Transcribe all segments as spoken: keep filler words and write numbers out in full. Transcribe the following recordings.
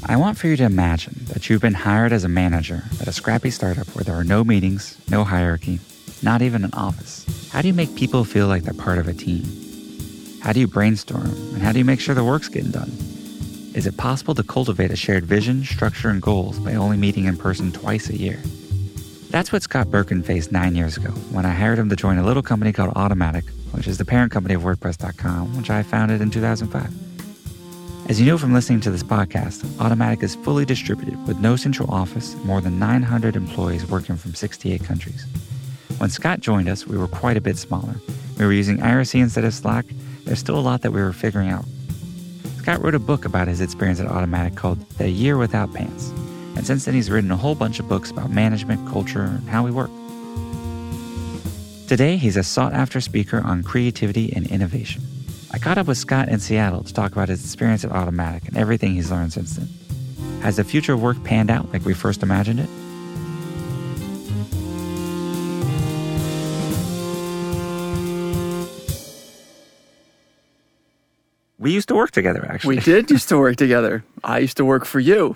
I want for you to imagine that you've been hired as a manager at a scrappy startup where there are no meetings, no hierarchy, not even an office. How do you make people feel like they're part of a team? How do you brainstorm, and how do you make sure the work's getting done? Is it possible to cultivate a shared vision, structure, and goals by only meeting in person twice a year? That's what Scott Berkun faced nine years ago when I hired him to join a little company called Automattic, which is the parent company of WordPress dot com, which I founded in two thousand five. As you know from listening to this podcast, Automattic is fully distributed with no central office and more than nine hundred employees working from sixty-eight countries. When Scott joined us, we were quite a bit smaller. We were using I R C instead of Slack. There's still a lot that we were figuring out. Scott wrote a book about his experience at Automattic called The Year Without Pants. And since then, he's written a whole bunch of books about management, culture, and how we work. Today, he's a sought-after speaker on creativity and innovation. I caught up with Scott in Seattle to talk about his experience at Automattic and everything he's learned since then. Has the future of work panned out like we first imagined it? We used to work together, actually. We did used to work together. I used to work for you.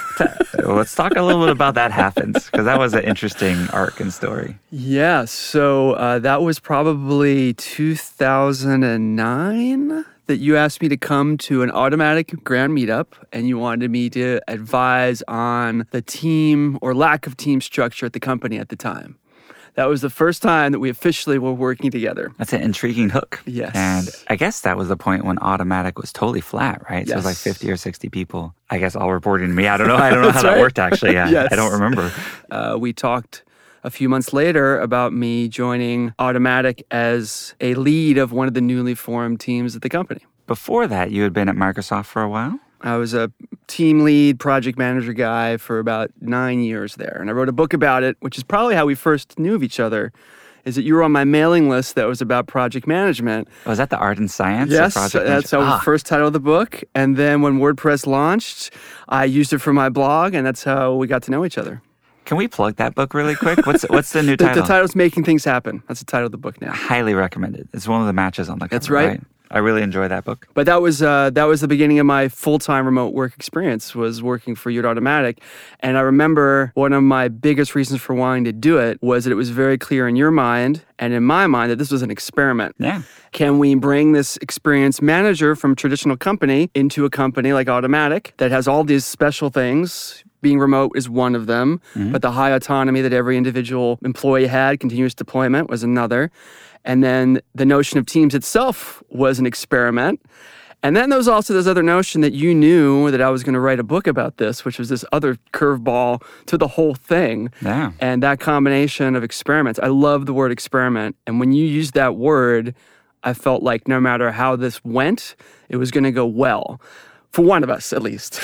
Let's talk a little bit about that happens, because that was an interesting arc and story. Yeah, so uh, that was probably two thousand nine that you asked me to come to an Automattic Grand Meetup, and you wanted me to advise on the team or lack of team structure at the company at the time. That was the first time that we officially were working together. That's an intriguing hook. Yes. And I guess that was the point when Automattic was totally flat, right? Yes. So it was like fifty or sixty people. I guess all reporting to me. I don't know. I don't know how right. that worked, actually. Yeah, yes. I don't remember. Uh, we talked a few months later about me joining Automattic as a lead of one of the newly formed teams at the company. Before that, you had been at Microsoft for a while? I was a team lead, project manager guy for about nine years there. And I wrote a book about it, which is probably how we first knew of each other, is that you were on my mailing list that was about project management. Was that the Art and Science? Yes, of project that's how ah. the first title of the book. And then when WordPress launched, I used it for my blog, and that's how we got to know each other. Can we plug that book really quick? What's what's the new the, title? The title's Making Things Happen. That's the title of the book now. Highly recommended. It's one of the matches on the cover. That's right. right? I really enjoy that book. But that was uh, that was the beginning of my full-time remote work experience, was working for you at Automattic. And I remember one of my biggest reasons for wanting to do it was that it was very clear in your mind and in my mind that this was an experiment. Yeah. Can we bring this experienced manager from a traditional company into a company like Automattic that has all these special things? Being remote is one of them, mm-hmm. but the high autonomy that every individual employee had, continuous deployment, was another. And then the notion of teams itself was an experiment. And then there was also this other notion that you knew that I was going to write a book about this, which was this other curveball to the whole thing. Yeah. And that combination of experiments, I love the word experiment. And when you used that word, I felt like no matter how this went, it was going to go well. For one of us, at least.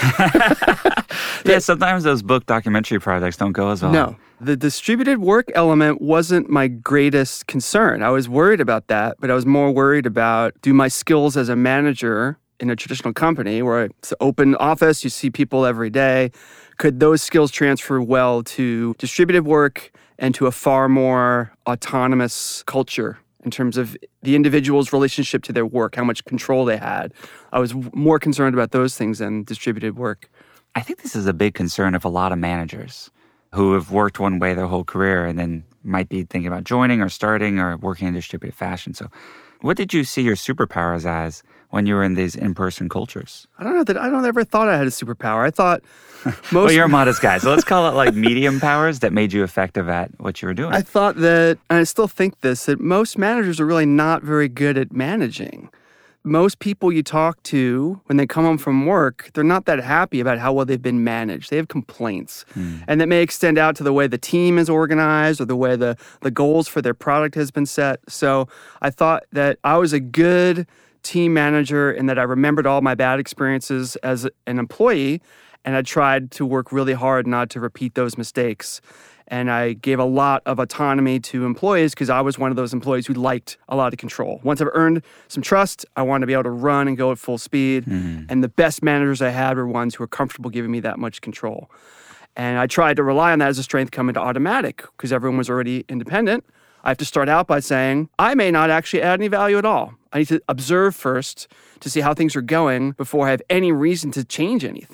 Yeah, sometimes those book documentary projects don't go as well. No. The distributed work element wasn't my greatest concern. I was worried about that, but I was more worried about, do my skills as a manager in a traditional company where it's an open office, you see people every day, could those skills transfer well to distributed work and to a far more autonomous culture in terms of the individual's relationship to their work, how much control they had. I was more concerned about those things than distributed work. I think this is a big concern of a lot of managers who have worked one way their whole career and then might be thinking about joining or starting or working in distributed fashion. So what did you see your superpowers as when you were in these in-person cultures? I don't know that I don't ever thought I had a superpower. I thought most... well, you're a modest guy, so let's call it like medium powers that made you effective at what you were doing. I thought that, and I still think this, that most managers are really not very good at managing. Most people you talk to, when they come home from work, they're not that happy about how well they've been managed. They have complaints. Hmm. And that may extend out to the way the team is organized or the way the, the goals for their product has been set. So I thought that I was a good team manager in that I remembered all my bad experiences as an employee, and I tried to work really hard not to repeat those mistakes. And I gave a lot of autonomy to employees because I was one of those employees who liked a lot of control. Once I've earned some trust, I wanted to be able to run and go at full speed. Mm. And the best managers I had were ones who were comfortable giving me that much control. And I tried to rely on that as a strength coming to Automattic because everyone was already independent. I have to start out by saying, I may not actually add any value at all. I need to observe first to see how things are going before I have any reason to change anything.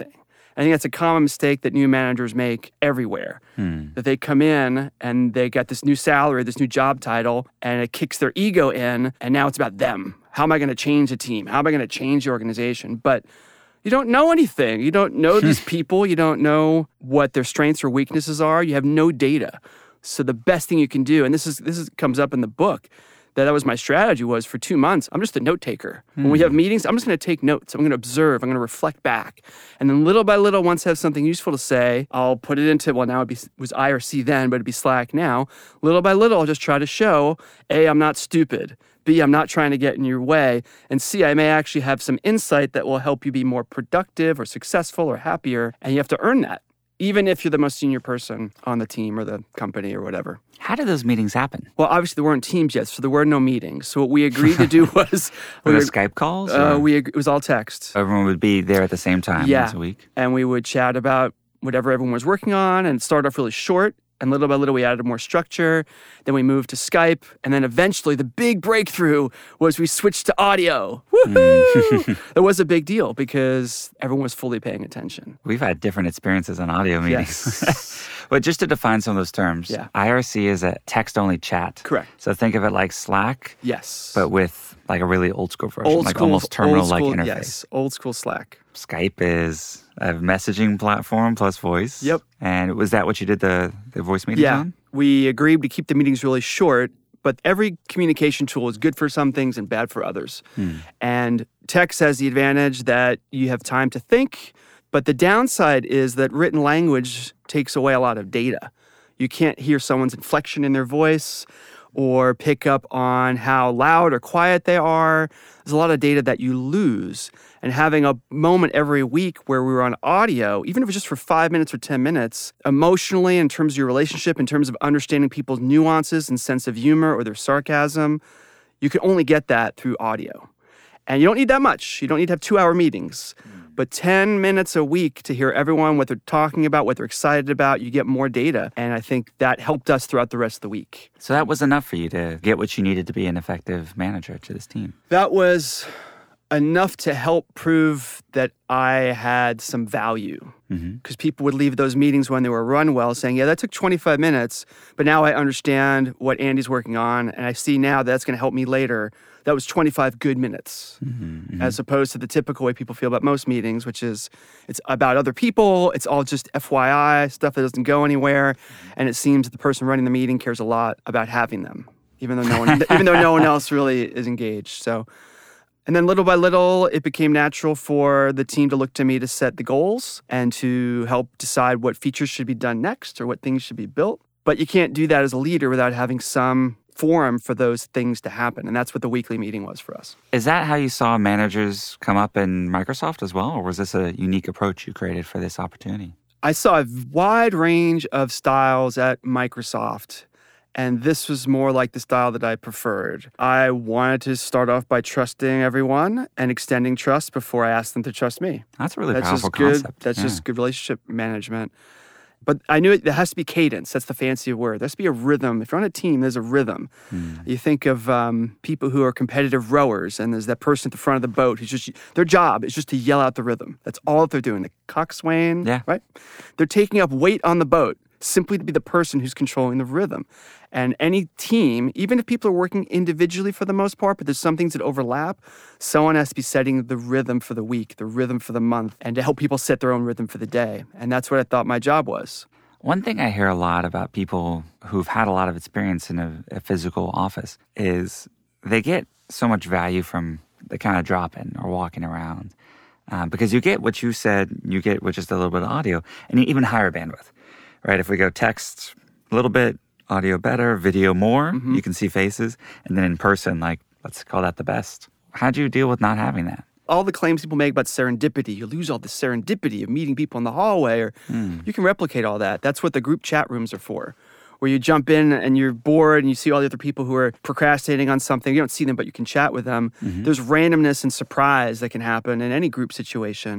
I think that's a common mistake that new managers make everywhere. Hmm. That they come in and they get this new salary, this new job title, and it kicks their ego in, and now it's about them. How am I going to change a team? How am I going to change the organization? But you don't know anything. You don't know these people. You don't know what their strengths or weaknesses are. You have no data. So the best thing you can do, and this is this is, comes up in the book, that that was my strategy, was for two months, I'm just a note taker. Mm. When we have meetings, I'm just going to take notes. I'm going to observe. I'm going to reflect back. And then little by little, once I have something useful to say, I'll put it into, well, now it be, was I R C then, but it'd be Slack now. Little by little, I'll just try to show, A, I'm not stupid. B, I'm not trying to get in your way. And C, I may actually have some insight that will help you be more productive or successful or happier. And you have to earn that, even if you're the most senior person on the team or the company or whatever. How did those meetings happen? Well, obviously there weren't teams yet, so there were no meetings. So what we agreed to do was... were there we, Skype calls? Uh, we It was all text. Everyone would be there at the same time yeah. once a week? And we would chat about whatever everyone was working on and start off really short. And little by little, we added more structure. Then we moved to Skype. And then eventually, the big breakthrough was we switched to audio. Woohoo! It was a big deal because everyone was fully paying attention. We've had different experiences on audio meetings. Yes. But just to define some of those terms, yeah. I R C is a text-only chat. Correct. So think of it like Slack. Yes. But with like a really old-school version, old like school, almost terminal-like old school, interface. Yes, old-school Slack. Skype is a messaging platform plus voice. Yep. And was that what you did the, the voice meetings yeah. on? We agreed to keep the meetings really short, but every communication tool is good for some things and bad for others. Hmm. And text has the advantage that you have time to think, but the downside is that written language takes away a lot of data. You can't hear someone's inflection in their voice or pick up on how loud or quiet they are. There's a lot of data that you lose. And having a moment every week where we were on audio, even if it's just for five minutes or ten minutes, emotionally, in terms of your relationship, in terms of understanding people's nuances and sense of humor or their sarcasm, you can only get that through audio. And you don't need that much. You don't need to have two-hour meetings. But ten minutes a week to hear everyone, what they're talking about, what they're excited about, you get more data. And I think that helped us throughout the rest of the week. So that was enough for you to get what you needed to be an effective manager to this team? That was enough to help prove that I had some value. Because mm-hmm. people would leave those meetings when they were run well saying, yeah, that took twenty-five minutes, but now I understand what Andy's working on, and I see now that's going to help me later. That was twenty-five good minutes, mm-hmm, mm-hmm. as opposed to the typical way people feel about most meetings, which is it's about other people, it's all just F Y I, stuff that doesn't go anywhere, and it seems that the person running the meeting cares a lot about having them, even though no one, even though no one else really is engaged. So. And then little by little, it became natural for the team to look to me to set the goals and to help decide what features should be done next or what things should be built. But you can't do that as a leader without having some forum for those things to happen. And that's what the weekly meeting was for us. Is that how you saw managers come up in Microsoft as well? Or was this a unique approach you created for this opportunity? I saw a wide range of styles at Microsoft. And this was more like the style that I preferred. I wanted to start off by trusting everyone and extending trust before I asked them to trust me. That's a really That's powerful just good, concept. That's yeah. just good relationship management. But I knew it, there has to be cadence. That's the fancy word. There has to be a rhythm. If you're on a team, there's a rhythm. Mm. You think of um, people who are competitive rowers, and there's that person at the front of the boat who's just, their job is just to yell out the rhythm. That's all that they're doing. The coxswain, yeah. right? They're taking up weight on the boat simply to be the person who's controlling the rhythm. And any team, even if people are working individually for the most part, but there's some things that overlap, someone has to be setting the rhythm for the week, the rhythm for the month, and to help people set their own rhythm for the day. And that's what I thought my job was. One thing I hear a lot about people who've had a lot of experience in a, a physical office is they get so much value from the kind of drop-in or walking around. Um, because you get what you said, you get with just a little bit of audio, and you even higher bandwidth. Right? If we go text a little bit, audio better, video more, mm-hmm. you can see faces. And then in person, like, let's call that the best. How do you deal with not having that? All the claims people make about serendipity, you lose all the serendipity of meeting people in the hallway, or mm. you can replicate all that. That's what the group chat rooms are for, where you jump in and you're bored and you see all the other people who are procrastinating on something. You don't see them, but you can chat with them. Mm-hmm. There's randomness and surprise that can happen in any group situation.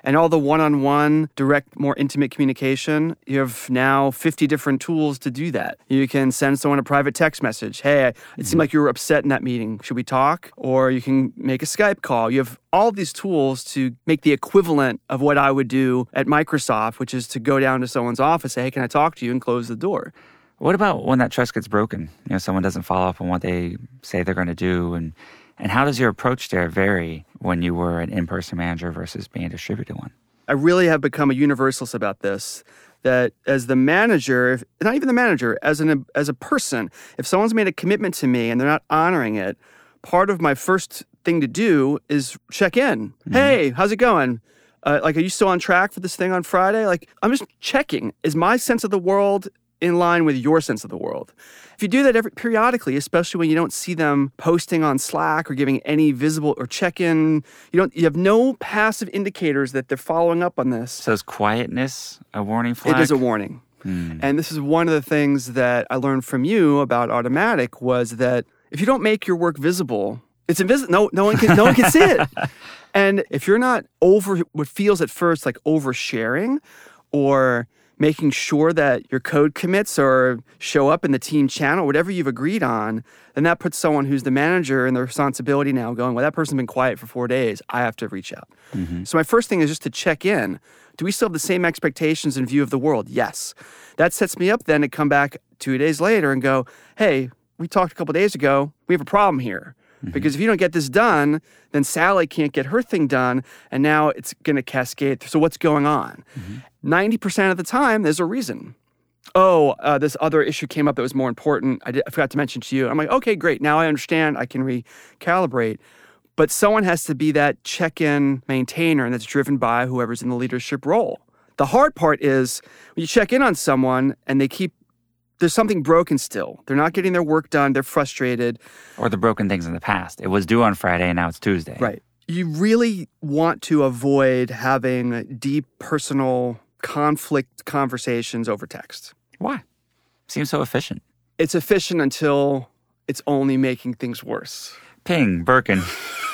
And all the one-on-one, direct, more intimate communication, you have now fifty different tools to do that. You can send someone a private text message. Hey, it mm-hmm. seemed like you were upset in that meeting. Should we talk? Or you can make a Skype call. You have all these tools to make the equivalent of what I would do at Microsoft, which is to go down to someone's office, say, hey, can I talk to you, and close the door. What about when that trust gets broken? You know, someone doesn't follow up on what they say they're going to do, and And how does your approach there vary when you were an in-person manager versus being a distributed one? I really have become a universalist about this, that as the manager, if, not even the manager, as an as a person, if someone's made a commitment to me and they're not honoring it, part of my first thing to do is check in. Mm-hmm. Hey, how's it going? Uh, like, are you still on track for this thing on Friday? Like, I'm just checking. Is my sense of the world in line with your sense of the world? If you do that every, periodically, especially when you don't see them posting on Slack or giving any visible or check-in, you don't. You have no passive indicators that they're following up on this. So is quietness a warning flag? It is a warning. Hmm. And this is one of the things that I learned from you about Automattic was that if you don't make your work visible, it's invisible. No, no one can. No one can see it. And if you're not over what feels at first like oversharing, or making sure that your code commits or show up in the team channel, whatever you've agreed on, then that puts someone who's the manager in the responsibility now going, well, that person's been quiet for four days. I have to reach out. Mm-hmm. So my first thing is just to check in. Do we still have the same expectations and view of the world? Yes. That sets me up then to come back two days later and go, hey, we talked a couple days ago. We have a problem here. Mm-hmm. Because if you don't get this done, then Sally can't get her thing done, and now it's going to cascade. So what's going on? Mm-hmm. ninety percent of the time, there's a reason. Oh, uh, this other issue came up that was more important. I, did, I forgot to mention to you. I'm like, okay, great. Now I understand. I can recalibrate. But someone has to be that check-in maintainer, and that's driven by whoever's in the leadership role. The hard part is when you check in on someone and they keep there's something broken still. They're not getting their work done. They're frustrated. Or the broken things in the past. It was due on Friday and now it's Tuesday. Right. You really want to avoid having deep personal conflict conversations over text. Why? Seems so efficient. It's efficient until it's only making things worse. Ping, Birkin.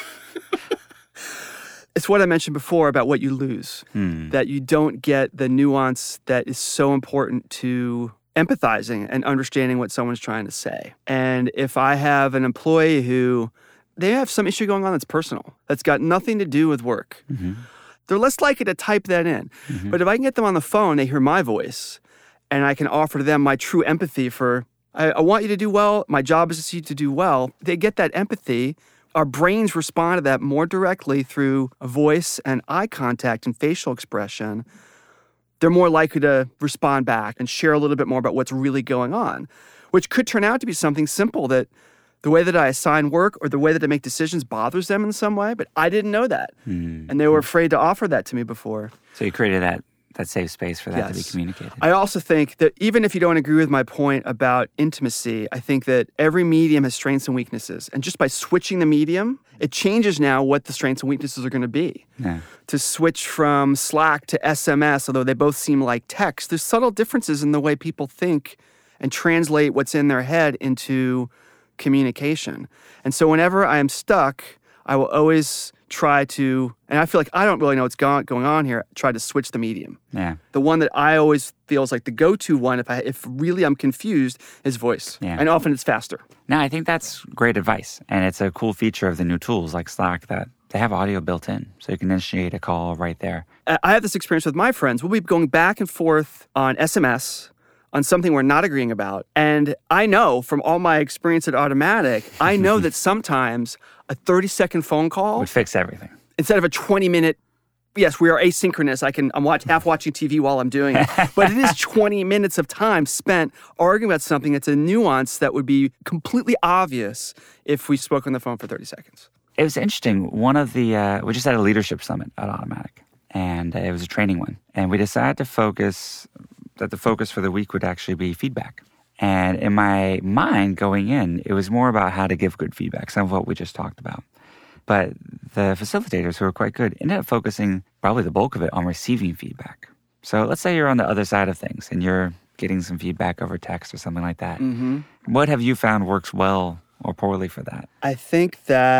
It's what I mentioned before about what you lose. Hmm. That you don't get the nuance that is so important to empathizing and understanding what someone's trying to say. And if I have an employee who, they have some issue going on that's personal, that's got nothing to do with work, mm-hmm. they're less likely to type that in. Mm-hmm. But if I can get them on the phone, they hear my voice, and I can offer to them my true empathy for, I, I want you to do well, my job is to see you to do well, they get that empathy. Our brains respond to that more directly through a voice and eye contact and facial expression. They're more likely to respond back and share a little bit more about what's really going on, which could turn out to be something simple that the way that I assign work or the way that I make decisions bothers them in some way, but I didn't know that. Mm-hmm. And they were afraid to offer that to me before. So you created that that safe space for that yes. to be communicated. I also think that even if you don't agree with my point about intimacy, I think that every medium has strengths and weaknesses. And just by switching the medium, it changes now what the strengths and weaknesses are going to be. Yeah. To switch from Slack to S M S, although they both seem like text, there's subtle differences in the way people think and translate what's in their head into communication. And so whenever I am stuck, I will always try to, and I feel like I don't really know what's going going on here, try to switch the medium. Yeah. The one that I always feel is like the go-to one, if I if really I'm confused, is voice. Yeah. And often it's faster. No, I think that's great advice. And it's a cool feature of the new tools like Slack that they have audio built in, so you can initiate a call right there. I have this experience with my friends. We'll be going back and forth on S M S on something we're not agreeing about. And I know from all my experience at Automattic, I know that sometimes a thirty-second phone call would fix everything. Instead of a twenty-minute, yes, we are asynchronous. I can, I'm watch, half watching T V while I'm doing it. But it is twenty minutes of time spent arguing about something that's a nuance that would be completely obvious if we spoke on the phone for thirty seconds. It was interesting. One of the, uh, we just had a leadership summit at Automattic, and uh, it was a training one. And we decided to focus, that the focus for the week would actually be feedback. And in my mind going in, it was more about how to give good feedback, some of what we just talked about. But the facilitators, who were quite good, ended up focusing probably the bulk of it on receiving feedback. So let's say you're on the other side of things and you're getting some feedback over text or something like that. Mm-hmm. What have you found works well or poorly for that? I think that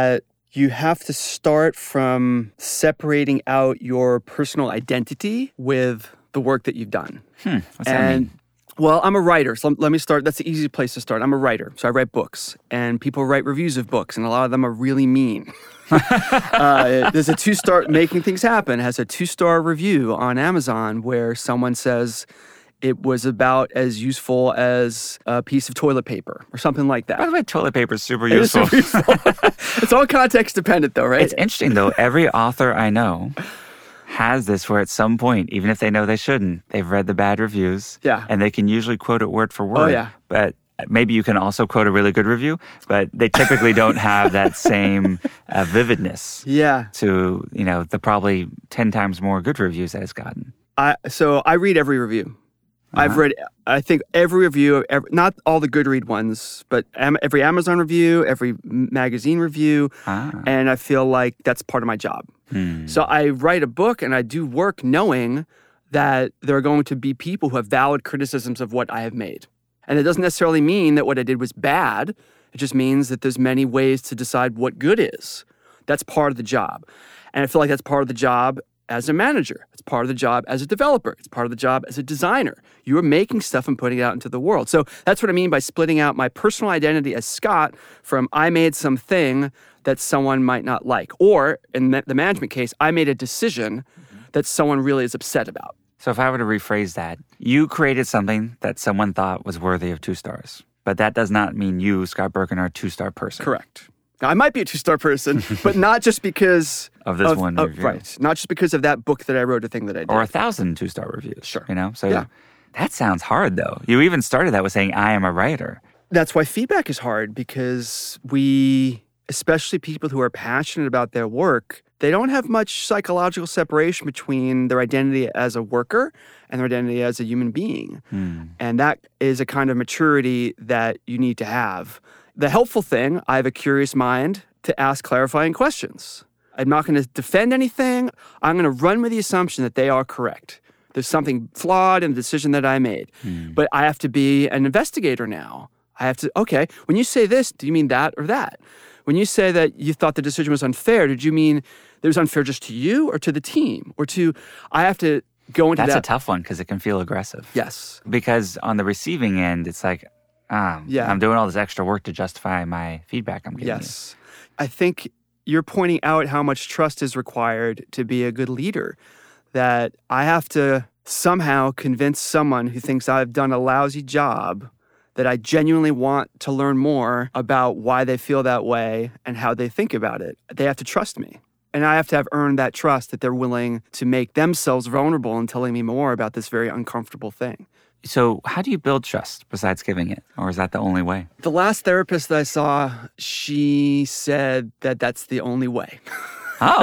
you have to start from separating out your personal identity with the work that you've done. Hmm. What's that and mean? Well, I'm a writer, so let me start. That's the easy place to start. I'm a writer, so I write books, and people write reviews of books, and a lot of them are really mean. uh, there's a two-star, Making Things Happen has a two-star review on Amazon where someone says it was about as useful as a piece of toilet paper or something like that. By the way, toilet paper is super It is useful. super useful. It's all context dependent, though, right? It's interesting, though. Every author I know has this where at some point, even if they know they shouldn't, they've read the bad reviews. Yeah. And they can usually quote it word for word. Oh, yeah. But maybe you can also quote a really good review, but they typically don't have that same uh, vividness Yeah. to, you know, the probably ten times more good reviews that it's gotten. I so I read every review. Uh-huh. I've read, I think, every review, every, not all the Goodread ones, but am, every Amazon review, every magazine review, Ah. and I feel like that's part of my job. Hmm. So I write a book and I do work knowing that there are going to be people who have valid criticisms of what I have made. And it doesn't necessarily mean that what I did was bad. It just means that there's many ways to decide what good is. That's part of the job. And I feel like that's part of the job as a manager. It's part of the job as a developer. It's part of the job as a designer. You are making stuff and putting it out into the world. So that's what I mean by splitting out my personal identity as Scott from I made something that someone might not like. Or in the management case, I made a decision that someone really is upset about. So if I were to rephrase that, you created something that someone thought was worthy of two stars. But that does not mean you, Scott Berkun, are a two-star person. Correct. Now, I might be a two-star person, but not just because Of this one of, review. Right. Not just because of that book that I wrote, a thing that I did. Or a thousand two-star reviews. Sure. You know? So Yeah. that sounds hard, though. You even started that with saying, I am a writer. That's why feedback is hard, because we, especially people who are passionate about their work, they don't have much psychological separation between their identity as a worker and their identity as a human being. Hmm. And that is a kind of maturity that you need to have. The helpful thing, I have a curious mind to ask clarifying questions. I'm not going to defend anything. I'm going to run with the assumption that they are correct. There's something flawed in the decision that I made. Hmm. But I have to be an investigator now. I have to, okay, when you say this, do you mean that or that? When you say that you thought the decision was unfair, did you mean it was unfair just to you or to the team? Or to, I have to go into That's that. a tough one because it can feel aggressive. Yes. Because on the receiving end, it's like, um, Yeah. I'm doing all this extra work to justify my feedback I'm getting. Yes. I think you're pointing out how much trust is required to be a good leader. That I have to somehow convince someone who thinks I've done a lousy job that I genuinely want to learn more about why they feel that way and how they think about it. They have to trust me. And I have to have earned that trust that they're willing to make themselves vulnerable in telling me more about this very uncomfortable thing. So how do you build trust besides giving it? Or is that the only way? The last therapist that I saw, she said that that's the only way. Oh.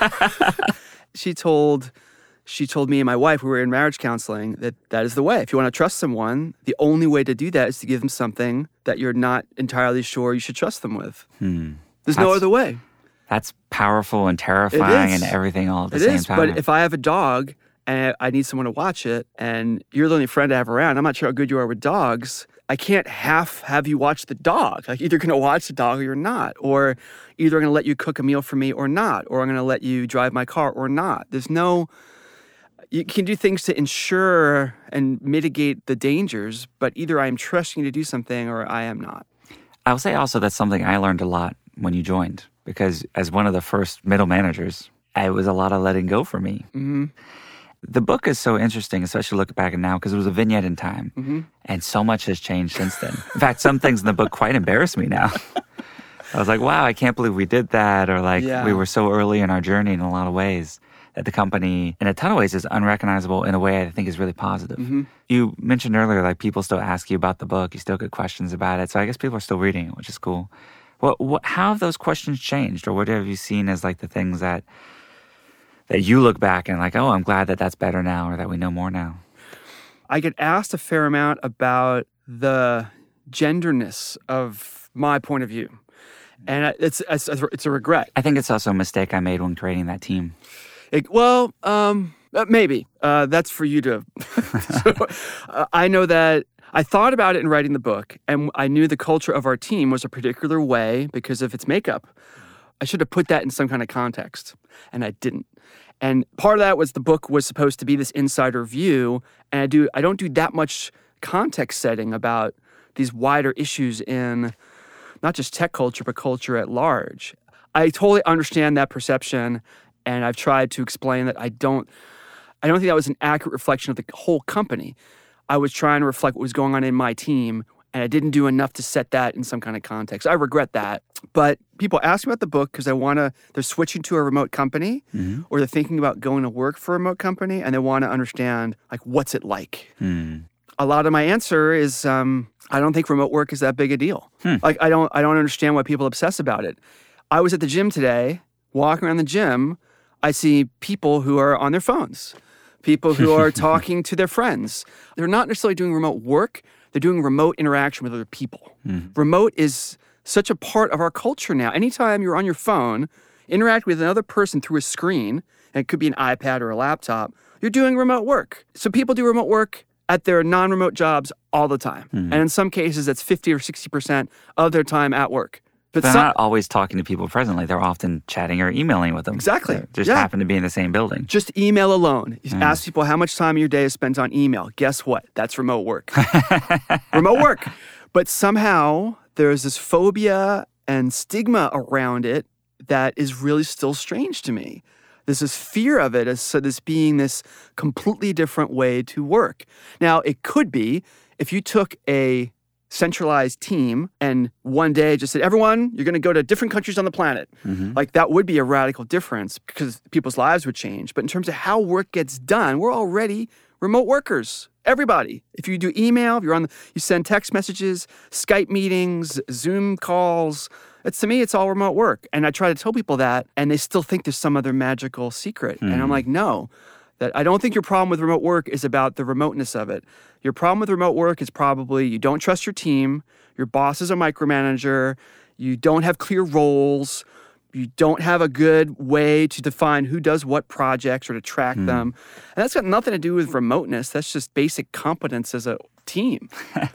She told she told me and my wife, we were in marriage counseling, that that is the way. If you want to trust someone, the only way to do that is to give them something that you're not entirely sure you should trust them with. Hmm. There's no That's- other way. That's powerful and terrifying is. and everything all at the It same is, time. but if I have a dog and I need someone to watch it and you're the only friend I have around, I'm not sure how good you are with dogs, I can't half have you watch the dog. Like either you're going to watch the dog or you're not. Or either I'm going to let you cook a meal for me or not. Or I'm going to let you drive my car or not. There's no... You can do things to ensure and mitigate the dangers, but either I am trusting you to do something or I am not. I will say also that's something I learned a lot when you joined, because as one of the first middle managers, it was a lot of letting go for me. Mm-hmm. The book is so interesting, especially looking back at now, because it was a vignette in time, Mm-hmm. and so much has changed since then. In fact, some things in the book quite embarrass me now. I was like, wow, I can't believe we did that, or like Yeah. we were so early in our journey in a lot of ways. That the company, in a ton of ways, is unrecognizable in a way I think is really positive. Mm-hmm. You mentioned earlier, like, people still ask you about the book. You still get questions about it. So I guess people are still reading it, which is cool. What, what, how have those questions changed? Or what have you seen as, like, the things that that you look back and like, oh, I'm glad that that's better now or that we know more now? I get asked a fair amount about the genderness of my point of view. And it's, it's, it's a regret. I think it's also a mistake I made when creating that team. It, well, um, uh, maybe. Uh, that's for you to... so, uh, I know that I thought about it in writing the book, and I knew the culture of our team was a particular way because of its makeup. I should have put that in some kind of context, and I didn't. And part of that was the book was supposed to be this insider view, and I do I don't do that much context setting about these wider issues in not just tech culture, but culture at large. I totally understand that perception, and I've tried to explain that I don't I don't think that was an accurate reflection of the whole company. I was trying to reflect what was going on in my team, and I didn't do enough to set that in some kind of context. I regret that. But people ask me about the book because they want to, they're switching to a remote company, mm-hmm. or they're thinking about going to work for a remote company, and they want to understand, like, what's it like? Mm. A lot of my answer is, um, I don't think remote work is that big a deal. Hmm. Like, I don't, I don't understand why people obsess about it. I was at the gym today, walking around the gym, I see people who are on their phones, people who are talking to their friends. They're not necessarily doing remote work. They're doing remote interaction with other people. Mm. Remote is such a part of our culture now. Anytime you're on your phone, interact with another person through a screen, and it could be an iPad or a laptop, you're doing remote work. So people do remote work at their non-remote jobs all the time. Mm. And in some cases, that's fifty or sixty percent of their time at work. But they're some, not always talking to people presently. They're often chatting or emailing with them. Exactly. They just yeah. happen to be in the same building. Just email alone. You mm. ask people how much time of your day is spent on email. Guess what? That's remote work. Remote work. But somehow there's this phobia and stigma around it that is really still strange to me. There's this fear of it as so this being this completely different way to work. Now, it could be if you took a centralized team and one day just said, everyone, you're going to go to different countries on the planet. Mm-hmm. Like, that would be a radical difference because people's lives would change. But in terms of how work gets done, we're already remote workers. Everybody. If you do email, if you're on the, you send text messages, Skype meetings, Zoom calls. It's, to me, it's all remote work. And I try to tell people that, and they still think there's some other magical secret. Mm-hmm. And I'm like, no. That I don't think your problem with remote work is about the remoteness of it. Your problem with remote work is probably you don't trust your team, your boss is a micromanager, you don't have clear roles, you don't have a good way to define who does what projects or to track mm. them. And that's got nothing to do with remoteness. That's just basic competence as a team.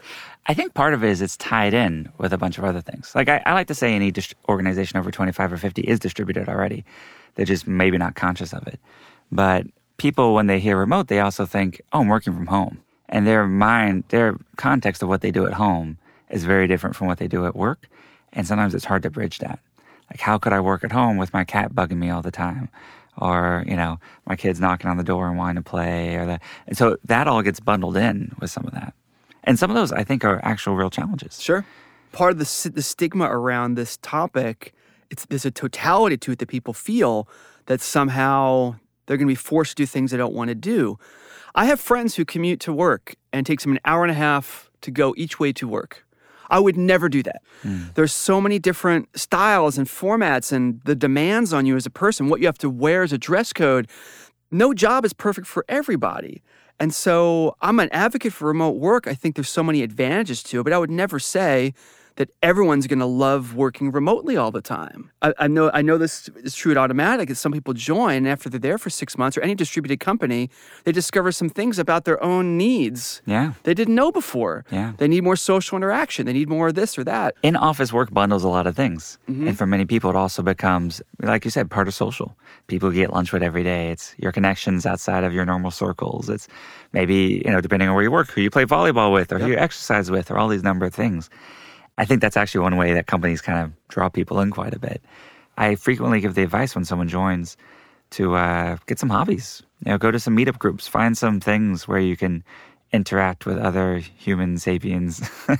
I think part of it is it's tied in with a bunch of other things. Like I, I like to say any dist- organization over twenty-five or fifty is distributed already. They're just maybe not conscious of it. But people, when they hear remote, they also think, oh, I'm working from home. And their mind, their context of what they do at home is very different from what they do at work. And sometimes it's hard to bridge that. Like, how could I work at home with my cat bugging me all the time? Or, you know, my kids knocking on the door and wanting to play. Or that. And so that all gets bundled in with some of that. And some of those, I think, are actual real challenges. Sure. Part of the, the stigma around this topic, it's, there's a totality to it that people feel that somehow they're going to be forced to do things they don't want to do. I have friends who commute to work and it takes them an hour and a half to go each way to work. I would never do that. Mm. There's so many different styles and formats and the demands on you as a person, what you have to wear as a dress code. No job is perfect for everybody. And so I'm an advocate for remote work. I think there's so many advantages to it, but I would never say that everyone's going to love working remotely all the time. I, I know I know this is true at Automattic, that some people join, and after they're there for six months, or any distributed company, they discover some things about their own needs yeah. they didn't know before. Yeah. They need more social interaction. They need more of this or that. In-office work bundles a lot of things. Mm-hmm. And for many people, it also becomes, like you said, part of social. People you get lunch with every day. It's your connections outside of your normal circles. It's maybe, you know, depending on where you work, who you play volleyball with, or yep. who you exercise with, or all these number of things. I think that's actually one way that companies kind of draw people in quite a bit. I frequently give the advice when someone joins to uh, get some hobbies. You know, go to some meetup groups, find some things where you can interact with other human sapiens uh,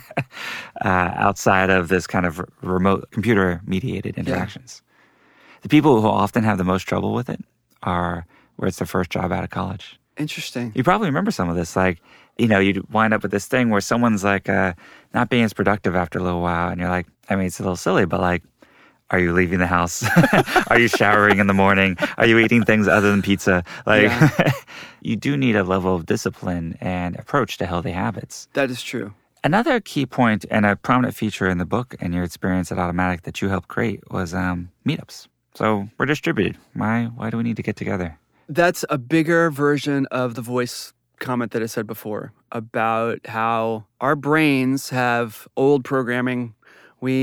outside of this kind of remote computer-mediated interactions. Yeah. The people who often have the most trouble with it are where it's their first job out of college. Interesting. You probably remember some of this, like, you know, you wind up with this thing where someone's like uh, not being as productive after a little while. And you're like, I mean, it's a little silly, but like, are you leaving the house? Are you showering in the morning? Are you eating things other than pizza? Like, yeah. You do need a level of discipline and approach to healthy habits. That is true. Another key point and a prominent feature in the book and your experience at Automattic that you helped create was um, meetups. So we're distributed. Why, why do we need to get together? That's a bigger version of the voice comment that I said before about how our brains have old programming. We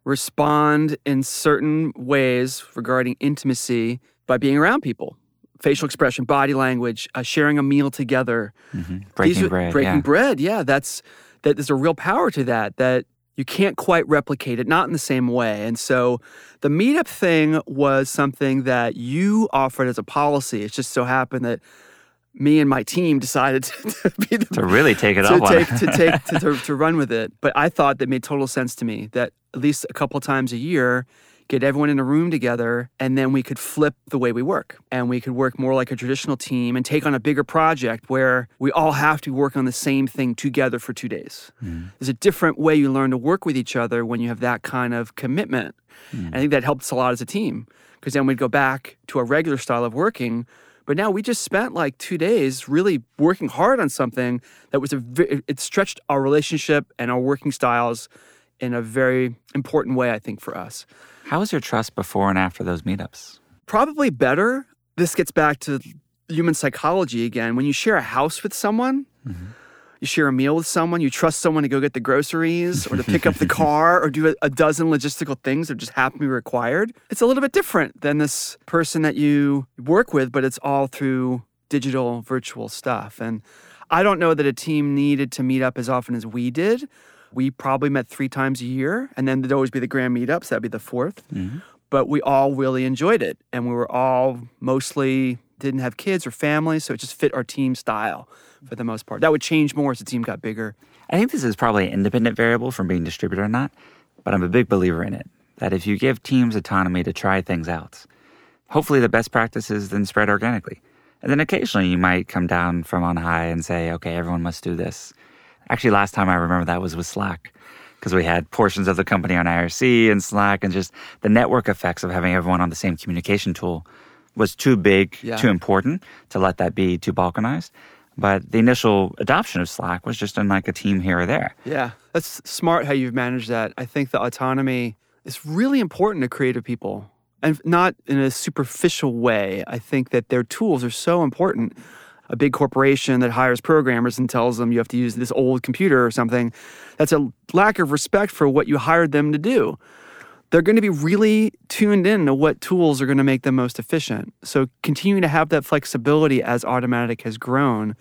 respond in certain ways regarding intimacy by being around people. Facial expression, body language, uh, sharing a meal together. Mm-hmm. Breaking are, bread, Breaking yeah. bread, yeah. That's, that there's a real power to that, that you can't quite replicate it, not in the same way. And so the meetup thing was something that you offered as a policy. It just so happened that me and my team decided to, to be the, to really take it to up take, on to take to, to, to run with it. But I thought that made total sense to me, that at least a couple times a year, get everyone in a room together, and then we could flip the way we work. And we could work more like a traditional team and take on a bigger project where we all have to work on the same thing together for two days. Mm. There's a different way you learn to work with each other when you have that kind of commitment. Mm. And I think that helped us a lot as a team, because then we'd go back to a regular style of working. But now we just spent like two days really working hard on something that was a, it stretched our relationship and our working styles in a very important way, I think, for us. How was your trust before and after those meetups? Probably better. This gets back to human psychology again. When you share a house with someone, mm-hmm. you share a meal with someone, you trust someone to go get the groceries or to pick up the car or do a, a dozen logistical things that just happen to be required. It's a little bit different than this person that you work with, but it's all through digital, virtual stuff. And I don't know that a team needed to meet up as often as we did. We probably met three times a year, and then there'd always be the grand meetups. That'd be the fourth. Mm-hmm. But we all really enjoyed it, and we were all mostly didn't have kids or families, so it just fit our team style for the most part. That would change more as the team got bigger. I think this is probably an independent variable from being distributed or not, but I'm a big believer in it, that if you give teams autonomy to try things out, hopefully the best practices then spread organically. And then occasionally you might come down from on high and say, okay, everyone must do this. Actually, last time I remember that was with Slack, because we had portions of the company on I R C and Slack, and just the network effects of having everyone on the same communication tool was too big, yeah. too important to let that be too balkanized. But the initial adoption of Slack was just in like a team here or there. Yeah, that's smart how you've managed that. I think the autonomy is really important to creative people, and not in a superficial way. I think that their tools are so important. A big corporation that hires programmers and tells them you have to use this old computer or something, that's a lack of respect for what you hired them to do. They're going to be really tuned in to what tools are going to make them most efficient. So continuing to have that flexibility as Automattic has grown,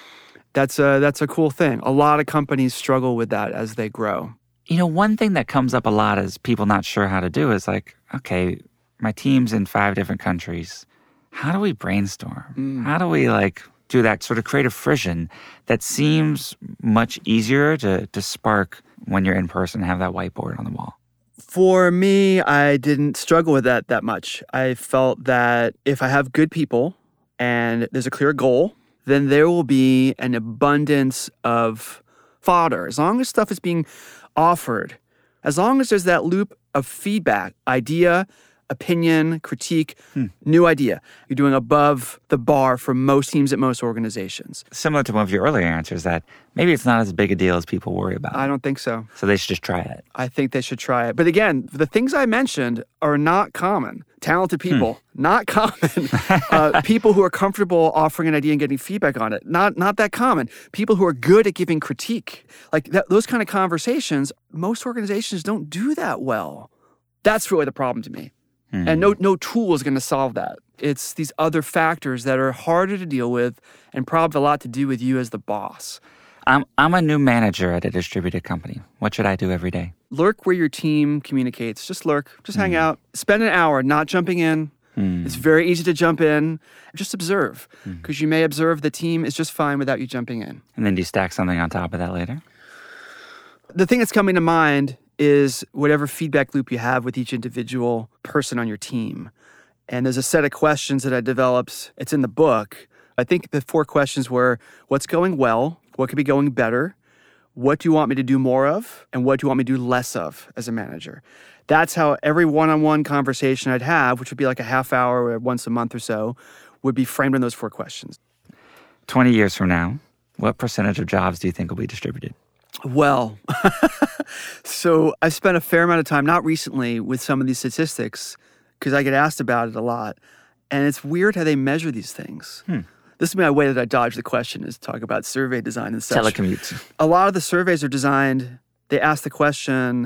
that's a, that's a cool thing. A lot of companies struggle with that as they grow. You know, one thing that comes up a lot is people not sure how to do is like, okay, my team's in five different countries. How do we brainstorm? Mm. How do we like do that sort of creative frisson that seems much easier to, to spark when you're in person and have that whiteboard on the wall? For me, I didn't struggle with that that much. I felt that if I have good people and there's a clear goal, then there will be an abundance of fodder. As long as stuff is being offered, as long as there's that loop of feedback, idea, opinion, critique, hmm. new idea. You're doing above the bar for most teams at most organizations. Similar to one of your earlier answers that maybe it's not as big a deal as people worry about. I don't think so. So they should just try it. I think they should try it. But again, the things I mentioned are not common. Talented people, hmm. not common. uh, people who are comfortable offering an idea and getting feedback on it, not not that common. People who are good at giving critique. Like that, those kind of conversations, most organizations don't do that well. That's really the problem to me. Mm-hmm. And no no tool is going to solve that. It's these other factors that are harder to deal with and probably a lot to do with you as the boss. I'm I'm a new manager at a distributed company. What should I do every day? Lurk where your team communicates. Just lurk. Just mm. hang out. Spend an hour not jumping in. Mm. It's very easy to jump in. Just observe, because mm. you may observe the team is just fine without you jumping in. And then do you stack something on top of that later? The thing that's coming to mind is whatever feedback loop you have with each individual person on your team. And there's a set of questions that I developed. It's in the book. I think the four questions were, what's going well? What could be going better? What do you want me to do more of? And what do you want me to do less of as a manager? That's how every one-on-one conversation I'd have, which would be like a half hour or once a month or so, would be framed in those four questions. twenty years from now, what percentage of jobs do you think will be distributed? Well, so I spent a fair amount of time, not recently, with some of these statistics, because I get asked about it a lot. And it's weird how they measure these things. Hmm. This is my way that I dodge the question, is talk about survey design and such. Telecommute. A lot of the surveys are designed, they ask the question,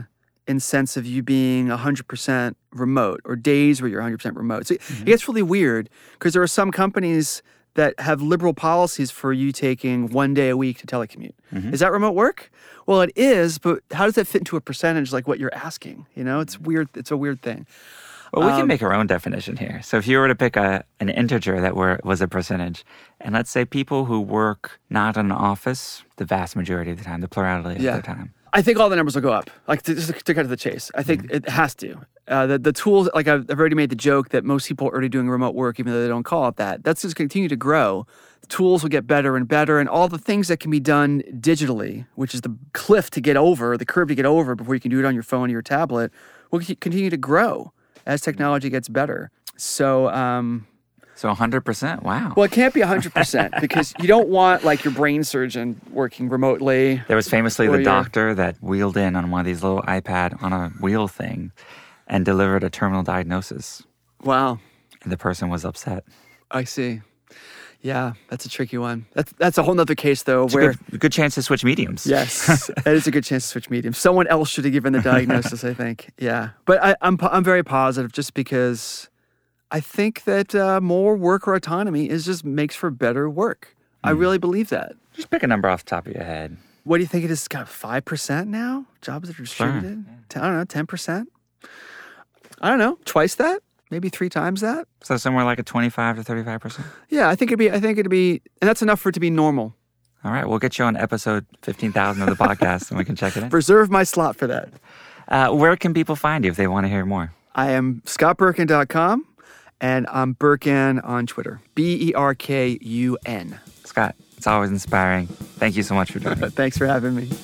in sense of you being one hundred percent remote or days where you're one hundred percent remote. So Mm-hmm. it gets really weird because there are some companies that have liberal policies for you taking one day a week to telecommute. Mm-hmm. Is that remote work? Well, it is, but how does that fit into a percentage like what you're asking? You know, it's weird. It's a weird thing. Well, we can Um, make our own definition here. So if you were to pick a an integer that were was a percentage, and let's say people who work not in an office the vast majority of the time, the plurality Yeah. of the time. I think all the numbers will go up. Like to, just to cut to the chase, I think it has to. Uh, the the tools, like I've, I've already made the joke that most people are already doing remote work, even though they don't call it that. That's just continue to grow. The tools will get better and better, and all the things that can be done digitally, which is the cliff to get over, the curve to get over before you can do it on your phone or your tablet, will c- continue to grow as technology gets better. So. Um, So one hundred percent. Wow. Well, it can't be one hundred percent because you don't want like your brain surgeon working remotely. There was famously Or the your- doctor that wheeled in on one of these little iPad on a wheel thing and delivered a terminal diagnosis. Wow, And the person was upset. I see. Yeah, that's a tricky one. That's that's a whole nother case though It's a where good, good chance to switch mediums. yes, that is a good chance to switch mediums. Someone else should have given the diagnosis, I think. Yeah, but I, I'm po- I'm very positive just because I think that uh, more worker autonomy is just makes for better work. I really believe that. Just pick a number off the top of your head. What do you think it is? Got five percent now? Jobs that are distributed? Ten- I don't know, ten percent? I don't know, twice that? Maybe three times that? So somewhere like a twenty-five to thirty-five percent. Yeah, I think it'd be, I think it'd be, and that's enough for it to be normal. All right, we'll get you on episode fifteen thousand of the podcast and we can check it in. Reserve my slot for that. Uh, where can people find you if they want to hear more? I am scott berkun dot com and I'm Berkun on Twitter. B E R K U N. Scott, it's always inspiring. Thank you so much for joining. Thanks for having me.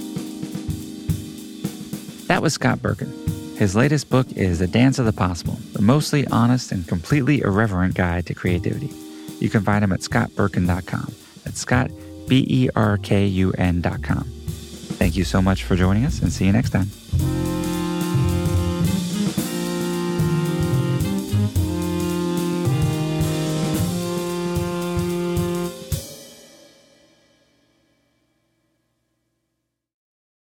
That was Scott Berkun. His latest book is The Dance of the Possible, the mostly honest and completely irreverent guide to creativity. You can find him at scott berkun dot com. That's Scott, B E R K U N dot com. Thank you so much for joining us and see you next time.